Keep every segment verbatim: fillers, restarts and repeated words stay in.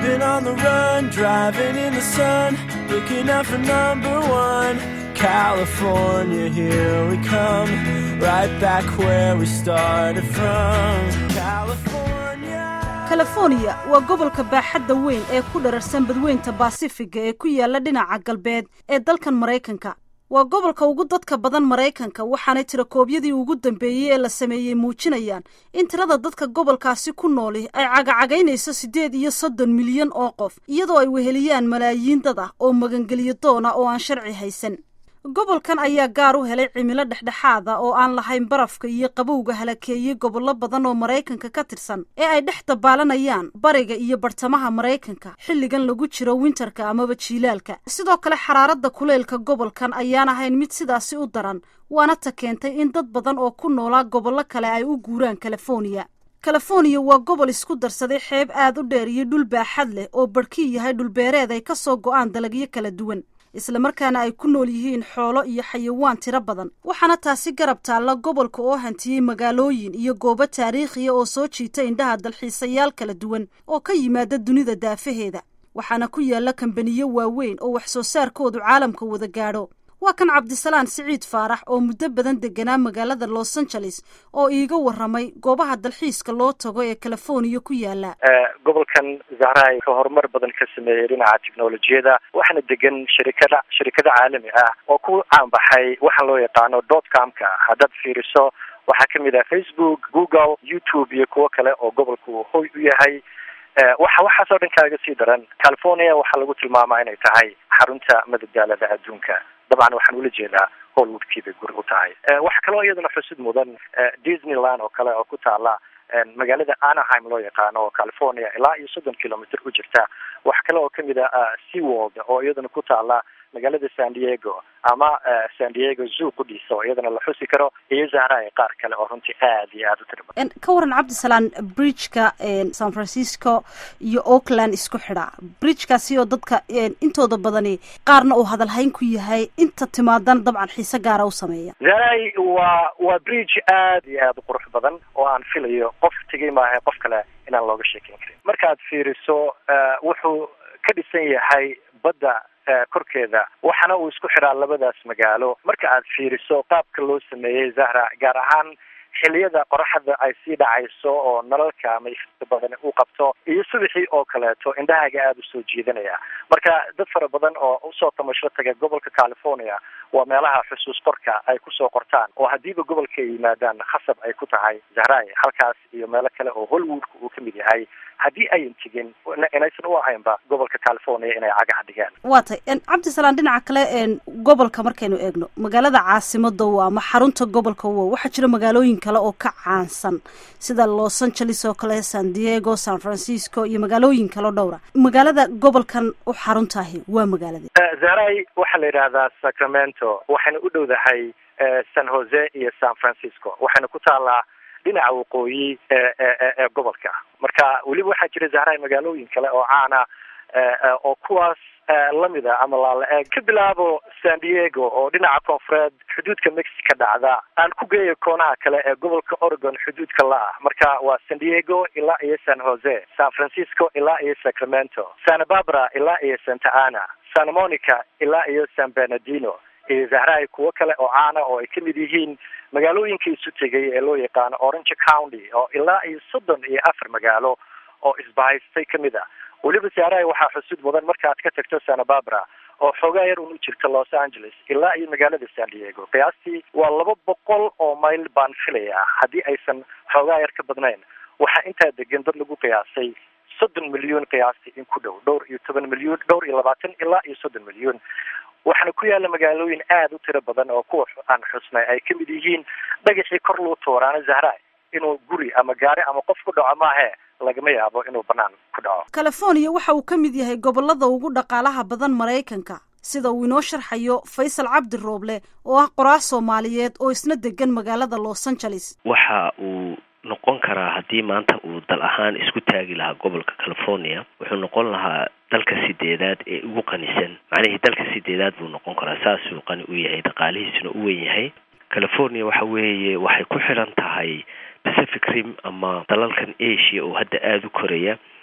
been on the run, driving in the sun, looking out for number one. California, here we come, right back where we started from. California. California waa gobolka baaxadda weyn ee ku dhararsan badweynta Pacific ee ku yaala dhinaca galbeed ee dalkan Mareykanka. waa gobolka ugu dadka badan Mareykanka waxaana tirakoobyadii ugu dambeeyay ee la sameeyay muujinayaan in tirada dadka gobolkaasi ku nool ay cagacagaynayso sideed iyo soddon milyan oo qof iyadoo ay weheliyaan malaayiin dad ah oo magangeliyo doona oo aan sharci haysan. gobolkan ayaa gaar u helay cimilo dhexdhexaad ah oo aan lahayn barafka iyo qabowga halakeeyay gobollo badan oo Mareykanka ka tirsan ee ay dhex dabaalanayaan bariga iyo bartamaha Mareykanka xilligan lagu jiro winterka ama jiilaalka. sidoo kale xaraaradda kuleylka gobolkan ayaan ahayn mid sidaasi u daran waana ta keentay in dad badan oo ku noolaa gobollo kale ay u guuraan California. California waa gobol isku darsaday xeeb aad u dheer iyo dhul baaxad leh oo barkii yahay dhul beereed ay ka soo go'aan dalagyo kala duwan isla markaana ay ku nool yihiin xoolo iyo xayawaan tiro badan waxaana taasi garab taala gobolka oo hantiyay magaalooyin iyo goobo taariikhi ah oo soo jiita indhaha dalxiisayaal kala duwan oo ka yimaada dunida daafaheeda waxaana ku yaala kambaniyo waaweyn oo wax soo saarkoodu caalamka wada gaadho. waa kan Cabdisalaan Siciid Faarax oo muddo badan deganaa magaalada Los Angeles oo iiga waramay goobaha dalxiiska loo tago ee California ku yaala. gobolkan Zahray ka horumar badan ka sameeyay dhinaca tiknoolajiyada waxaana degan shirkada shirkada caalami ah oo ku caan baxay waxa loo yaqaano .com-ka hadad fiiriso waxa kamid ah Facebook, Google, YouTube iyo kuwa kale oo gobolku hoy u yahay. waxa waxa soo dhan kaaga sii daran California waxa lagu tilmaamaa inay tahay xarunta madadaalada adduunka. طبعا waxaan ula jeedaa Hollywoodkiiba guri u tahay. waxa kale oo iyadana xusid mudan Disneyland oo kale oo ku taala magaalada Anaheim loo yaqaano oo California ilaa iyo soddon kilomitir u jirta. waxa kale oo kamid ah SeaWorld oo iyadana ku taala magaalada San Diego ama San Diego Zoo qodiso iyadana la xusi karo iyo Zahray qaar kale oo runtii aad iyo aad u tiraba. in ka waran Cabdisalaan bridge-ka San Francisco iyo Oakland isku xidha bridge-kaasi oo dadka intooda badani qaarna uu hadal hayn ku yahay inta timaadan dabcan xiisa gaar ah u sameeya. Zahray waa waa bridge aad iyo aad u qurux badan oo aan filayo qof tagay maahay qof kale inaan looga sheekeyn karin. markaad fiiriso wuxuu ka dhisan yahay badda korkeeda waxana uu isku xiraa labadaas magaalo. marka aad fiiriso qaabka loo sameeyay Zahra gaar ahaan xilliyada qoraxda ay sii dhacayso oo nalalka ama iftiinka badan uu qabto iyo subaxii oo kaleeto indhahaaga aad u soo jiidanaya. marka dad fara badan oo u soo tamasho taga gobolka California waa meelaha xusuus qorka ay ku soo qortaan oo hadiiba gobolka yimaadaan khasab ay ku tahay Zahray halkaas iyo meelo kale oo Hollywood uu ka mid yahay hadii ay intigin inaysan u ahaynba gobolka California inay cagaha dhigaan. waatay in Cabdisalaan dhinaca kale ee gobolka markaynu eegno magaalada caasimadda waa ama xarunta gobolka waa waxa jira magaalooyin kale oo ka caansan sida Los Angeles oo kale San Diego, San Francisco iyo magaalooyin kale dhowr ah. magaalada gobolkan u xaruntahay waa magaalada Zahray waxa la yiraahdaa Sacramento waxayna u dhowdahay San Jose iyo San Francisco waxayna ku taalaa dhinaca waqooyi ee gobolka. marka waliba waxa jira Zahray magaalooyin kale oo caana oo kuwaas lamida ama la eeg ka bilaabo San Diego oo dhinaca koonfureed xuduudka Mexico dhacda aan ku geeyo koonaha kale ee gobolka Oregon xuduudka la ah. marka waa San Diego ilaa iyo San Jose, San Francisco ilaa iyo Sacramento, Santa Barbara ilaa iyo Santa Ana, Santa Monica ilaa iyo San Bernardino iyo Zahray kuwa kale oo caana oo ay kamid yihiin magaalooyinka isu tegay ee loo yaqaano Orange County oo ilaa iyo soddon iyo afar magaalo oo isbahaystay kamid ah. waliba Zahray waxaa xusud mudan markaad ka tagto Santa Barbara oo xoogaa yar u jirta Los Angeles ilaa iyo magaalada San Diego qiyaastii waa laba boqol oo mayl baan filaya hadii aysan xoogaa yar ka badnayn. waxaa intaa degan dad lagu qiyaasay soddon milyan qiyaastii in ku dhow dhowr iyo toban milyan dhowr iyo labaatan ilaa iyo soddon milyan. waxaana ku yaala magaalooyin aad u tiro badan oo kuwa aan xusnay ay kamid yihiin dhagaxii kor loo tooraana Zahray inuu guri ama gaari ama qof ku dhaco maahe lagama yaabo inuu banaan ku dhaco. California waxa uu ka mid yahay gobolada ugu dhaqaalaha badan Mareykanka sida uu inoo sharxayo Faysal Cabdi Rooble oo ah qoraa Soomaaliyeed oo isna degan magaalada Los Angeles. waxa uu noqon karaa hadii maanta uu dal ahaan isku taagi lahaa gobolka California wuxuu noqon lahaa dalka sideedaad ee ugu qanisan. macnaheedu dalka sideedaad buu noqon karaa saas uu qani u yahay dhaqaalihiisuna u weyn yahay. California waxa weeye waxay ku xiran tahay Pacific Rim ama dalalkan Asia oo hadda aad u koraya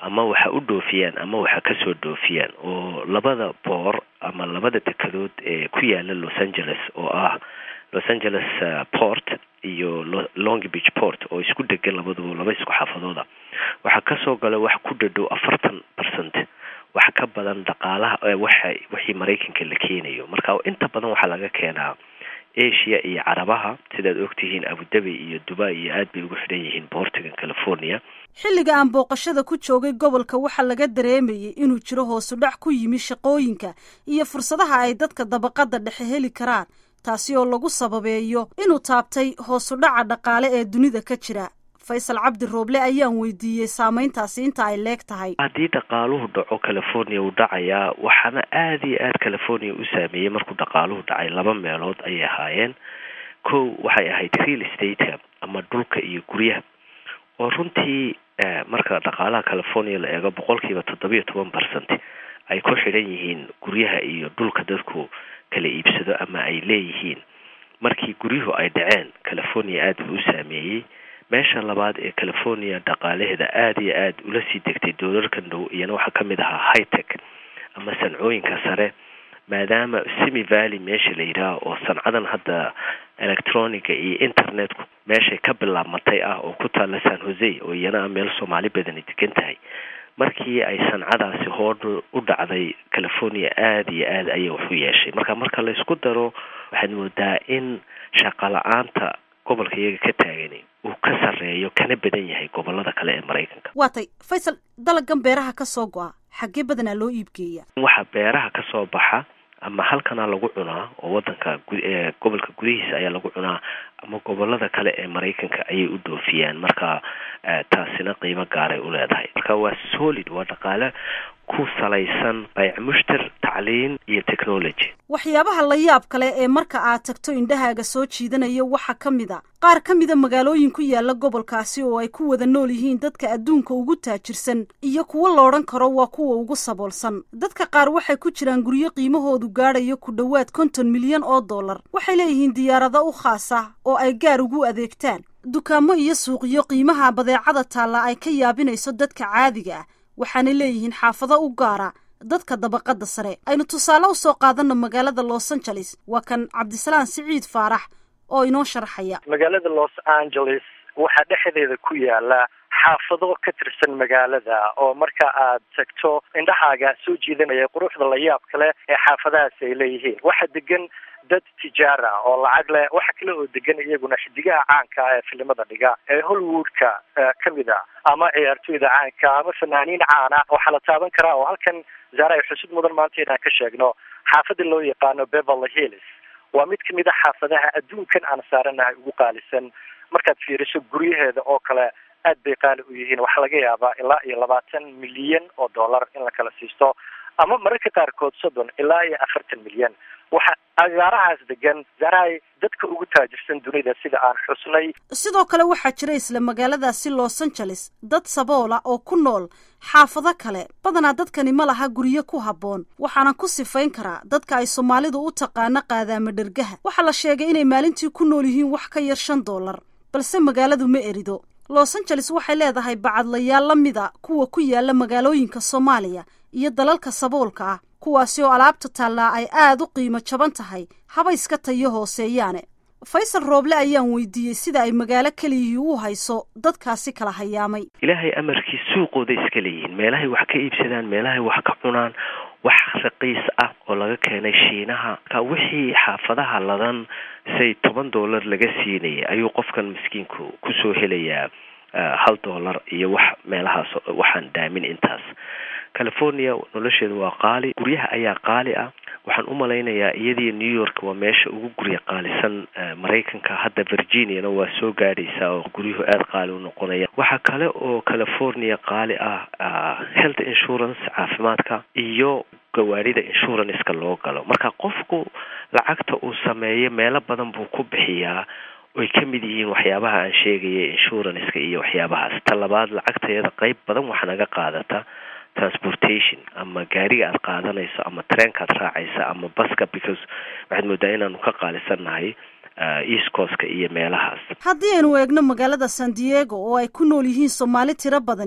ama waxa u dhoofiyaan ama waxa kasoo dhoofiyaan, oo labada boor ama labada dekedood ee ku yaala Los Angeles oo ah Los Angeles uh, Port iyo Long Beach Port oo isku degan labaduba laba isku xaafadooda, waxa kasoo gala wax ku dhadhow afartan percent wax ka badan dhaqaalaha waxa wixii Mareykanka la keenayo. Marka inta badan waxa laga keenaa Asia iyo Carabaha, sidaad ogtihiin Abu Dhabi iyo Dubai iyo aad bay ugu xidhan yihiin boortiga California. xilliga aan booqashada ku joogay gobolka waxa laga dareemayay inuu jiro hoos u dhac ku yimi shaqooyinka iyo fursadaha ay dadka dabaqada dhexe heli karaan, taasi oo lagu sababeeyo inuu taabtay hoos u dhaca dhaqaale ee dunida ka jira. Faysal Cabdi Rooble ayaan weydiiyey saameyntaasi inta ay leeg tahay. haddii dhaqaaluhu dhaco California uu dhacayaa, waxaana aad iyo aad California u saameeyey markuu dhaqaaluhu dhacay laba meelood ayay ahaayeen. kow waxay ahayd real estate ama dhulka iyo guryaha, oo runtii marka dhaqaalaha California la eego boqolkiiba toddobiyo toban percent ay ku xidhan yihiin guryaha iyo dhulka dadku kala iibsado ama ay leeyihiin. markii guryuhu ay dhaceen, California aad buu u saameeyey. meesha labaad ee California dhaqaalaheeda aad iyo aad ula sii degtay doolarkan dhow, iyana waxaa ka mid ahaa high tech ama sancooyinka sare, maadaama Simi Valley meesha la yidhaah oo sancadan hadda electroniga iyo internetku meeshay ka bilaabmatay ah oo ku taalla San Jose oo iyana meel Soomaali badan degan tahay. markii ay sancadaasi hoodh u dhacday, California aad iyo aad ayay wax u yeeshay. marka marka la isku daro waxaad moodaa in shaqo la'aanta gobolka iyaga ka taagani uu ka sareeyo kana badan yahay gobolada kale ee Mareykanka. waatay Faysal, dalagan beeraha ka soo go'a xagee badanaa loo iibgeeyaa? waxa beeraha ka soo baxa ama halkana lagu cunaa oo wadanka gobolka gudihiisa ayaa lagu cunaa, ama gobolada kale ee Mareykanka ayay u dhoofiyaan. marka taasina qiimo gaar ah u leedahay. marka waa solid, waa dhaqaale ku salaysan bayc mushtar, tacliin iyo technology. waxyaabaha la yaab kale ee marka aad tagto indhahaaga soo jiidanaya waxa ka mid a qaar ka mida magaalooyin ku yaala gobolkaasi oo ay ku wada nool yihiin dadka adduunka ugu taajirsan iyo kuwo la odhan karo waa kuwa ugu saboolsan. dadka qaar waxay ku jiraan guryo qiimahoodu gaadhayo ku dhowaad konton milyan oo dollar. waxay leeyihiin diyaarado u khaas ah oo ay gaar ugu adeegtaan, dukaamo iyo suuqyo qiimaha badeecada taalla ay ka yaabinayso dadka caadiga ah. waxaanay leeyihiin xaafado u gaara dadka dabaqada sare. aynu tusaale u soo qaadano magaalada Los Angeles. waa kan Cabdisalaan Siciid Faarax oo inoo sharaxaya. magaalada Los Angeles waxaa dhexdeeda ku yaala xaafado ka tirsan magaalada oo marka aad tagto indhahaaga soo jiidanaya quruxda la yaab kale ee xaafadahaas ay leeyihiin. waxa degan dad tijaara oo lacag leh, waxa kale oo degan iyaguna xidigaha caanka ee filimada dhiga ee Hollywoodka ka mid ah, ama ciyaartooyda caanka ama fanaaniin caana. waxaa la taaban karaa oo halkan Zahra ay xusud mudan maanta inaan ka sheegno xaafada loo yaqaano Beverly Hills. waa mid kamid ah xaafadaha adduunkan aan saaranahay ugu qaalisan. markaad fiiriso guryaheeda oo kale aad bay qaali u yihiin. waxaa laga yaabaa ilaa iyo labaatan milyan oo dollar in la kala siisto, ama mararka qaarkood soddon ilaa iyo afartan milyan. waxa agaarahaas degan Zahra dadka ugu taajirsan dunida sida aan xusnay. sidoo kale waxaa jira isla magaaladaasi Los Angeles dad saboola oo ku nool xaafado kale. badanaa dadkani ma laha guryo ku habboon, waxaana ku sifayn karaa dadka ay Soomaalidu u taqaano qaadaama dhergaha. waxaa la sheegay inay maalintii ku nool yihiin wax ka yar shan dollar, balse magaaladu ma erido. Los Angeles waxay leedahay bacadlayaal la mida kuwa ku yaala magaalooyinka Soomaaliya iyo dalalka saboolka ah, kuwaasi oo alaabta taallaa ay aad u qiimo jaban tahay, haba iska tayo hooseeyaane. Faysal Rooble ayaan weydiiyey sida ay magaalo keliyihii u hayso dadkaasi kala hayaamay. ilaahay amarkii suuqooda iska leeyihiin, meelahay wax ka iibsadaan, meelahay wax ka cunaan, wax raqiis ah oo laga keenay Shiinaha. ka wixii xaafadaha ladan say toban dollar laga siinayay ayuu qofkan miskiinku ku soo helayaa hal dollar iyo wax meelahaas waxaan daamin intaas. California nolosheedu waa qaali, guryaha ayaa qaali ah. waxaan u malaynayaa iyadii New York waa meesha ugu gurya qaalisan Mareykanka. hadda Virginiana waa soo gaadhaysaa oo guryuhu aad qaali u noqonaya. waxaa kale oo California qaali ah health insurance, caafimaadka iyo gawaarida insurance-ka loo galo. marka qofku lacagta uu sameeyo meelo badan buu ku bixiyaa way ka mid yihiin waxyaabaha aan sheegayay, insurance-ka iyo waxyaabahaas. ta labaad, lacagteeda qayb badan waxa naga qaadata transportation ama gaariga aad qaadanayso ama treenka aad raacaysa ama baska, because waxaad moodaa inaanu ka qaalisannahay East Coast-ka iyo meelahaas. haddii aynu eegno magaalada San Diego oo ay ku nool yihiin Soomaali tiro badani,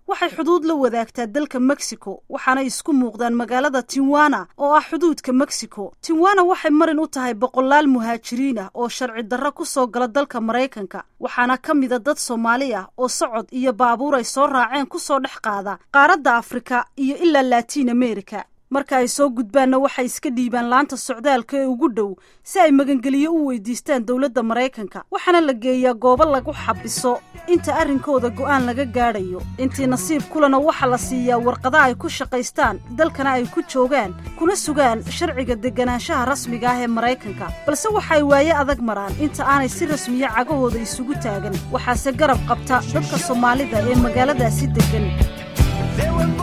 waxay xuduud la wadaagtaa dalka Mexico waxaana isku muuqdaan magaalada Tijuana oo ah xuduudka Mexico. Tijuana waxay marin u tahay boqolaal muhaajiriin ah oo sharci darro ku soo gala dalka Mareykanka waxaana ka mid ah dad Soomaali ah oo socod iyo baabuur ay soo raaceen ku soo dhex qaada qaaradda Afrika iyo ilaa Latin America. marka ay soo gudbaanna waxay iska dhiibaan laanta socdaalka ee ugu dhow si ay magangeliyo u weydiistaan dawladda Mareykanka waxaana la geeyaa goobo lagu xabiso inta arrinkooda go'aan laga gaadhayo. intii nasiib kulana waxa la siiyaa warqada ay ku shaqaystaan dalkana ay ku joogaan kuna sugaan sharciga deganaanshaha rasmiga ah ee Mareykanka balse waxay waaye adag maraan inta aanay si rasmiya cagahooda isugu taagan waxaase garab qabta dadka Soomaalida ee magaaladaasi degan.